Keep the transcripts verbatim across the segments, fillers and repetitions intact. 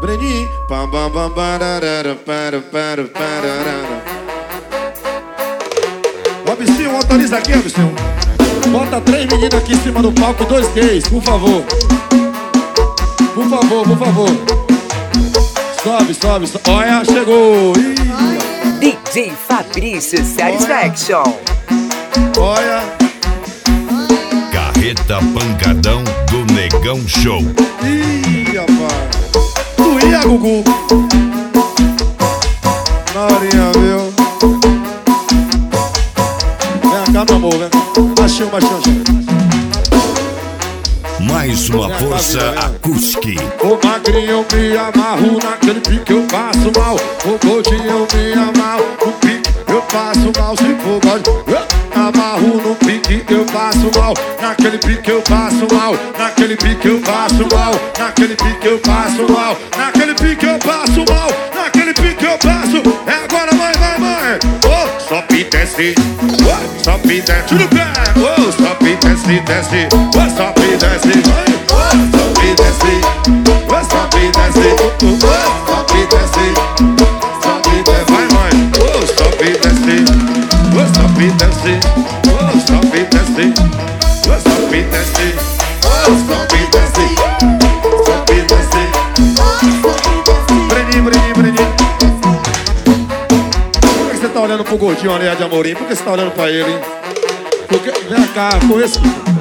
Breninho. Pam, pam, pam, pararara, para, para, pararara. Robinho, autoriza aqui, Robinho. Bota três meninas aqui em cima do palco, dois gays, por favor. Por favor, por favor. Sobe, sobe, sobe. Olha, chegou. Ih. D J Fabrício Satisfaction. Olha. Carreta Pancadão do Negão Show. Ih, rapaz. Tu ia, Gugu? Na horinha, viu? Vem cá, meu amor, vem. Baixinho, baixinho, baixinho. Mais uma força acústica. O magrinho eu me amarro, naquele pique eu passo mal. O gordinho eu me amarro, no pique eu passo mal. Se for God, eu amarro no pique eu passo mal. Naquele pique eu passo mal. Naquele pique eu passo mal. Naquele pique eu passo mal. Naquele pique eu passo mal. Naquele pique eu passo. É agora, mãe, vai, mãe. Oh, sobe, desce. Oh, sobe, desce no pé. Oh, sobe, desce, desce. Oh, sobe, desce. Oh, sobe, desce. Oh, sobe, desce. Oh, sobe, desce. Sobe, desce. Vai, mãe. Oh, sobe, desce. Oh, sobe, desce. Oh, sobe, desce. Oh, sobe, desce. Oh, sobe, desce. Sobe, desce. Breninho, breninho, breninho. Por que você tá olhando pro gordinho ali de Amorim? Por que você tá olhando pra ele, hein? Porque... Vem cá, conheço.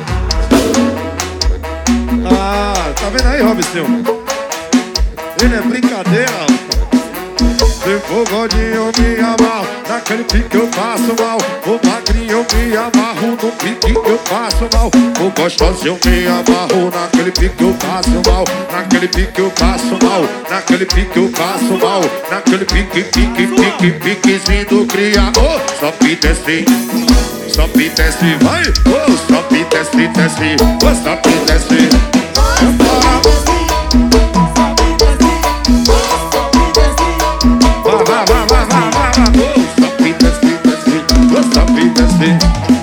Ah, tá vendo aí, Robinho? Ele é brincadeira. Se for gordinho eu me amarro, naquele pique eu passo mal. O magrinho eu me amarro, no pique eu passo mal. O gostosinho eu me amarro, naquele pique eu passo mal. Naquele pique eu passo mal. Naquele pique eu passo mal. Naquele pique, pique, pique, piquezinho do cria. Oh, sobe, desce. Sobe, desce, vai. Oh, sobe, desce, desce. Oh, sobe, desce. Vai, vai, vai, vai, vai, vai. Oh, sobe, desce, desce. Oh, sobe, desce.